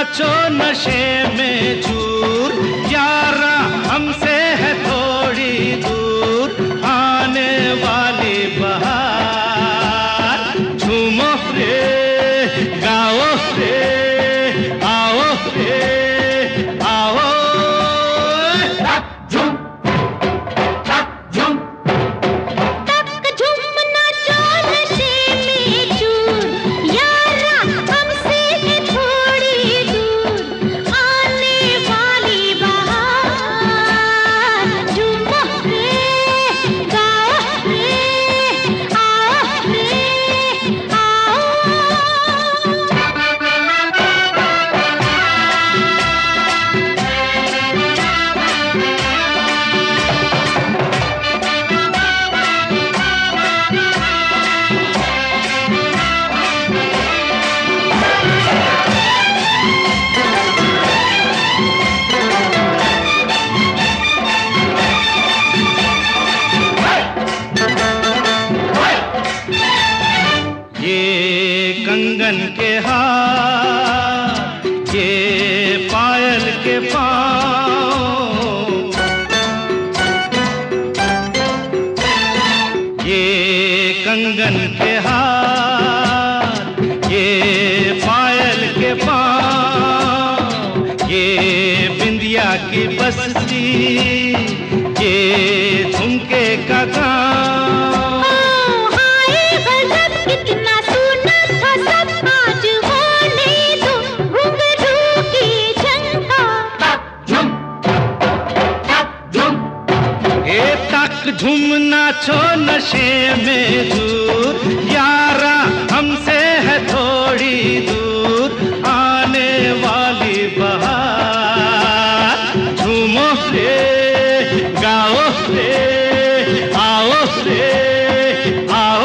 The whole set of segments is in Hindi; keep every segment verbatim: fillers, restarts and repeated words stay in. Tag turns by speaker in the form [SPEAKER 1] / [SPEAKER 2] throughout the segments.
[SPEAKER 1] नाचो नशे में चूर, यारा हमसे है थोड़ी दूर आने वाली बहार। झूमो रे गाओ रे आओ रे आओ। तक झूम तक झूम
[SPEAKER 2] तक झूम नाचो नशे में चूर, यारा हमसे है थोड़ी दूर आने वाली बहार। झूमो रे गाओ रे आओ रे आओ।
[SPEAKER 1] ये कंगन के हार, ये पायल के पाँव, ये कंगन के हार, ये पायल के पाँव, ये बिंदिया की बस्ती, ये झुमके का काम।
[SPEAKER 2] ओ हाय गजब कितना सुना था सब, आज होने दो घुंघरू की झंकार।
[SPEAKER 1] तक झुम तक झुम ए तक झुम नाचो नशे में दूर, यारा हमसे है थोड़ी दूर आने वाली बहार। झूमो रे गाओ रे आओ रे आओ।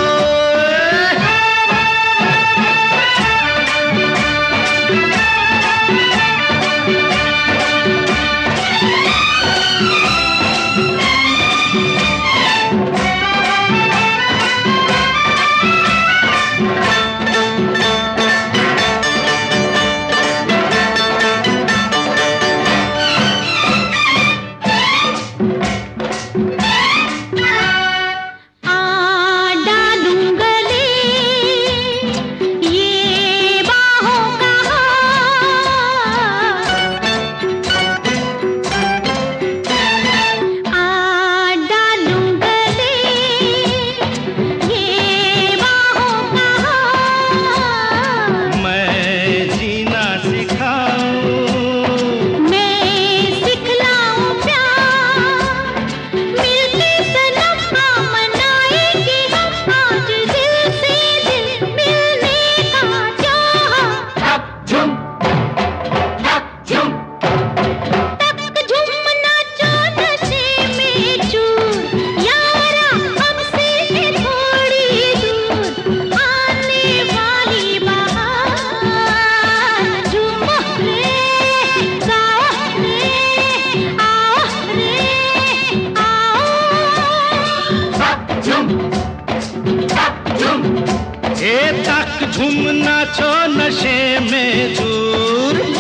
[SPEAKER 2] आ डालूं गले ये बाहों का हार, आ डालूं गले ये बाहों का हार।
[SPEAKER 1] मैं जीना सिखाऊं,
[SPEAKER 2] मैं सिखलाऊं प्यार, मिलके सनम आ मनाएंगे हम आज दिल से दिल मिलने का चाहा।
[SPEAKER 1] तक झुम तक झुम
[SPEAKER 2] तक झूम नाचो नशे में चूर, यारा हमसे है थोड़ी दूर आने वाली बहार। झूमो रे गाओ रे आओ रे आओ।
[SPEAKER 1] तक झुम तक झुम ए तक झुम नाचो नशे में दूर,